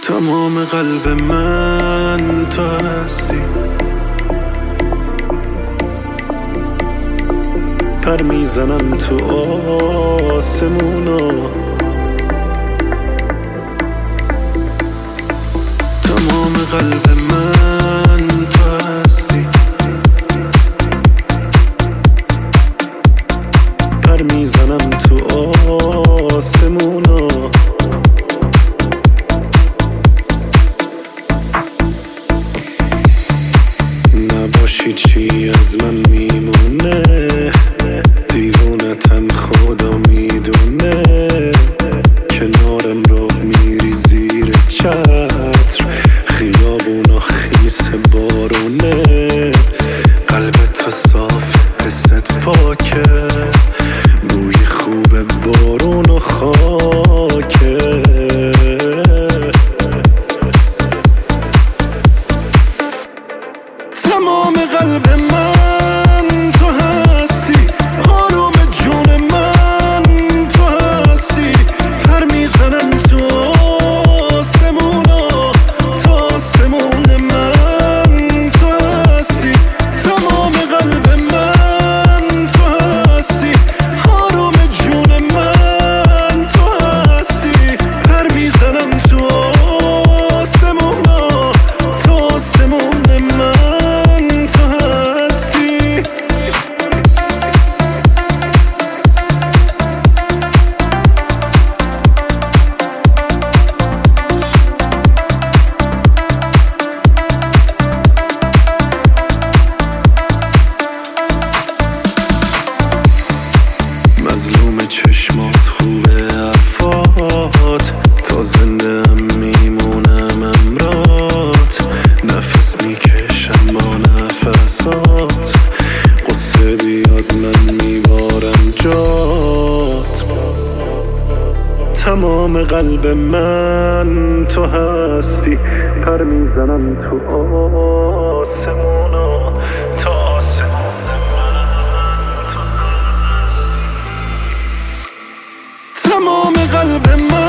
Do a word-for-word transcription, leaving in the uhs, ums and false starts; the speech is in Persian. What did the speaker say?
تمام قلب من تو هستی، پر میزنم تو آسمونا. تمام قلب من تو هستی، پر میزنم تو آسمونا. نباشی چی از من میمونه، دیوونتم خدا میدونه. کنارم رو میری زیر چتر، خیابونا خیس بارونه. قلبت صاف، حست پاکه، بوی خوب بارون و خاکه. تمام قلب من تو هستی، آروم جون من تو هستی. پر میزنم تو آسمونا، تو آسمون من تو هستی. تمام قلب من تو هستی، آروم جون من تو هستی. پر میزنم تو آسمونا، تو آسمون من. مظلوم چشمات، خوبه حرفات، تا زنده هم میمونم امرات. نفس میکشم با نفسات، قصه بیاد من میبارم جات. تمام قلب من تو هستی، پر میزنم تو آسمونا، تا آسمون من تو هستی. تمام قلب من